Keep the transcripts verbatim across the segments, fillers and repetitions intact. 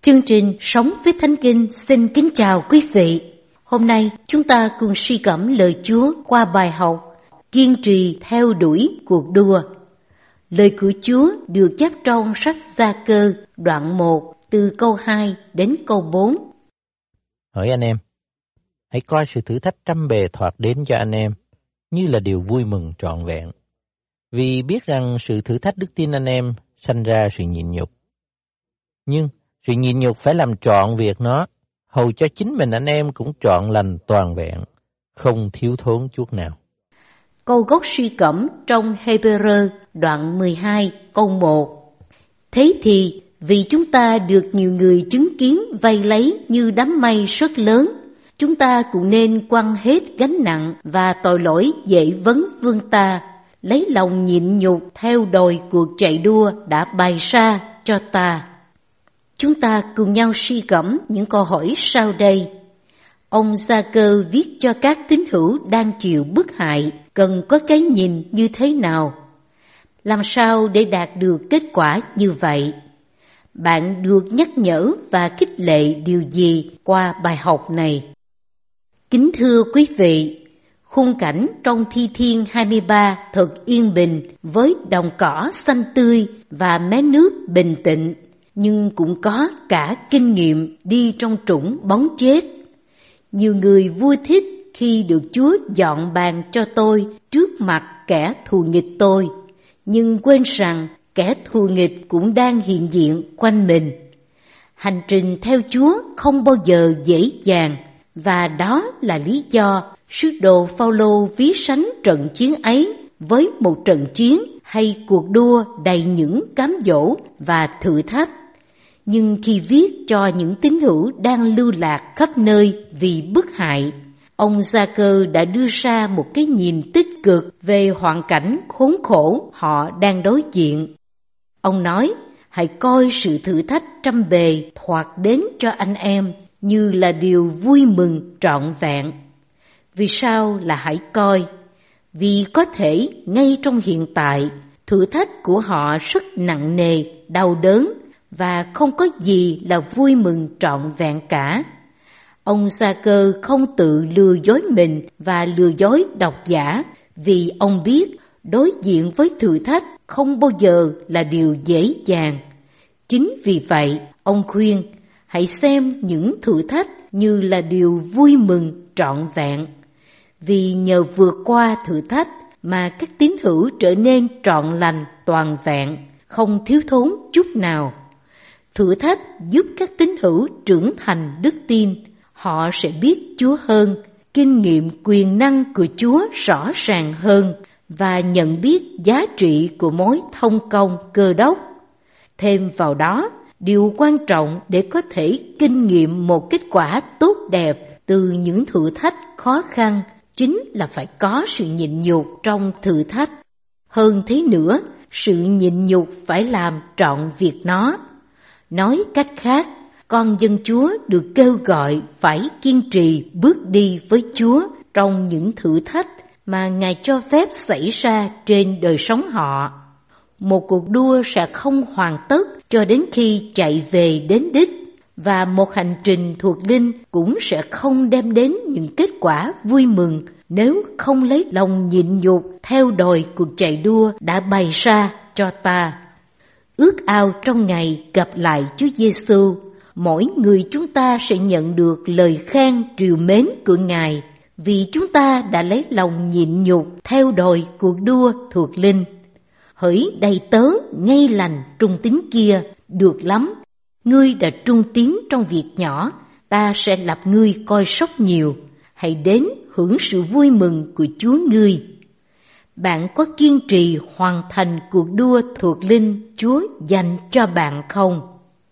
Chương trình Sống với Thánh Kinh xin kính chào quý vị. Hôm nay chúng ta cùng suy gẫm lời Chúa qua bài học Kiên trì theo đuổi cuộc đua. Lời của Chúa được chép trong sách Gia-cơ đoạn một từ câu hai đến câu bốn. Hỡi anh em, hãy coi sự thử thách trăm bề thoạt đến cho anh em như là điều vui mừng trọn vẹn. Vì biết rằng sự thử thách đức tin anh em sanh ra sự nhịn nhục. Nhưng sự nhịn nhục phải làm trọn việc nó, hầu cho chính mình anh em cũng trọn lành toàn vẹn, không thiếu thốn chút nào. Câu gốc suy gẫm trong Hê-bê-rơ đoạn mười hai câu một. Thế thì vì chúng ta được nhiều người chứng kiến vây lấy như đám mây rất lớn, chúng ta cũng nên quăng hết gánh nặng và tội lỗi dễ vấn vương ta, lấy lòng nhịn nhục theo đòi cuộc chạy đua đã bày ra cho ta. Chúng ta cùng nhau suy gẫm những câu hỏi sau đây. Ông Gia-cơ viết cho các tín hữu đang chịu bức hại cần có cái nhìn như thế nào? Làm sao để đạt được kết quả như vậy? Bạn được nhắc nhở và khích lệ điều gì qua bài học này? Kính thưa quý vị, khung cảnh trong Thi Thiên hai mươi ba thật yên bình với đồng cỏ xanh tươi và mé nước bình tĩnh, nhưng cũng có cả kinh nghiệm đi trong trũng bóng chết. Nhiều người vui thích khi được Chúa dọn bàn cho tôi trước mặt kẻ thù nghịch tôi, nhưng quên rằng kẻ thù nghịch cũng đang hiện diện quanh mình. Hành trình theo Chúa không bao giờ dễ dàng, và đó là lý do sứ đồ Phao-lô ví sánh trận chiến ấy với một trận chiến hay cuộc đua đầy những cám dỗ và thử thách. Nhưng khi viết cho những tín hữu đang lưu lạc khắp nơi vì bức hại, ông Gia-cơ đã đưa ra một cái nhìn tích cực về hoàn cảnh khốn khổ họ đang đối diện. Ông nói, hãy coi sự thử thách trăm bề thoạt đến cho anh em như là điều vui mừng trọn vẹn. Vì sao là hãy coi? Vì có thể ngay trong hiện tại, thử thách của họ rất nặng nề, đau đớn, và không có gì là vui mừng trọn vẹn cả. Ông Gia-cơ không tự lừa dối mình và lừa dối độc giả, vì ông biết đối diện với thử thách không bao giờ là điều dễ dàng. Chính vì vậy, ông khuyên, hãy xem những thử thách như là điều vui mừng trọn vẹn. Vì nhờ vượt qua thử thách mà các tín hữu trở nên trọn lành toàn vẹn, không thiếu thốn chút nào. Thử thách giúp các tín hữu trưởng thành đức tin, họ sẽ biết Chúa hơn, kinh nghiệm quyền năng của Chúa rõ ràng hơn và nhận biết giá trị của mối thông công Cơ Đốc. Thêm vào đó, điều quan trọng để có thể kinh nghiệm một kết quả tốt đẹp từ những thử thách khó khăn chính là phải có sự nhịn nhục trong thử thách. Hơn thế nữa, sự nhịn nhục phải làm trọn việc nó. Nói cách khác, con dân Chúa được kêu gọi phải kiên trì bước đi với Chúa trong những thử thách mà Ngài cho phép xảy ra trên đời sống họ. Một cuộc đua sẽ không hoàn tất cho đến khi chạy về đến đích, và một hành trình thuộc linh cũng sẽ không đem đến những kết quả vui mừng nếu không lấy lòng nhịn nhục theo đòi cuộc chạy đua đã bày ra cho ta. Ước ao trong ngày gặp lại Chúa Giêsu, mỗi người chúng ta sẽ nhận được lời khen trìu mến của Ngài vì chúng ta đã lấy lòng nhịn nhục theo đòi cuộc đua thuộc linh. Hỡi đầy tớ ngay lành trung tín kia, được lắm, ngươi đã trung tín trong việc nhỏ, ta sẽ lập ngươi coi sóc nhiều, hãy đến hưởng sự vui mừng của Chúa ngươi. Bạn có kiên trì hoàn thành cuộc đua thuộc linh Chúa dành cho bạn không?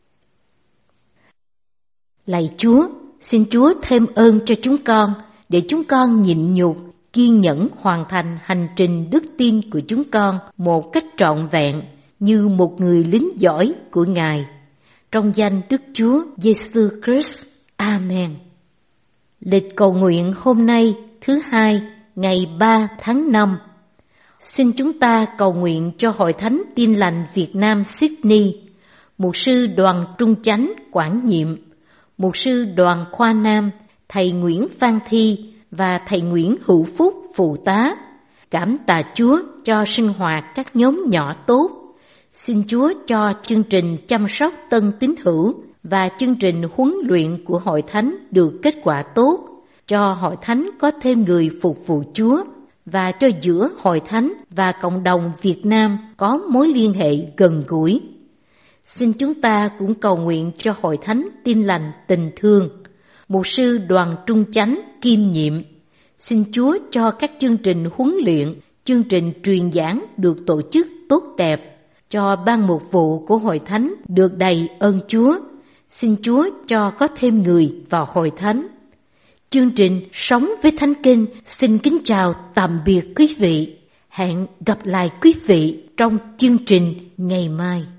Lạy Chúa, xin Chúa thêm ơn cho chúng con, để chúng con nhịn nhục, kiên nhẫn hoàn thành hành trình đức tin của chúng con một cách trọn vẹn như một người lính giỏi của Ngài. Trong danh Đức Chúa Giêsu Christ. Amen. Lịch cầu nguyện hôm nay thứ hai, ngày ba tháng năm. Xin chúng ta cầu nguyện cho Hội Thánh Tin Lành Việt Nam Sydney, Mục sư Đoàn Trung Chánh quản nhiệm, Mục sư Đoàn Khoa Nam, thầy Nguyễn Phan Thi và thầy Nguyễn Hữu Phúc phụ tá. Cảm tạ Chúa cho sinh hoạt các nhóm nhỏ tốt. Xin Chúa cho chương trình chăm sóc tân tín hữu và chương trình huấn luyện của Hội Thánh được kết quả tốt, cho Hội Thánh có thêm người phục vụ Chúa và cho giữa Hội Thánh và cộng đồng Việt Nam có mối liên hệ gần gũi. Xin chúng ta cũng cầu nguyện cho Hội Thánh Tin Lành Tình Thương. Mục sư Đoàn Trung Chánh kiêm nhiệm. Xin Chúa cho các chương trình huấn luyện, chương trình truyền giảng được tổ chức tốt đẹp, cho ban mục vụ của Hội Thánh được đầy ơn Chúa. Xin Chúa cho có thêm người vào Hội Thánh. Chương trình Sống với Thánh Kinh xin kính chào tạm biệt quý vị. Hẹn gặp lại quý vị trong chương trình ngày mai.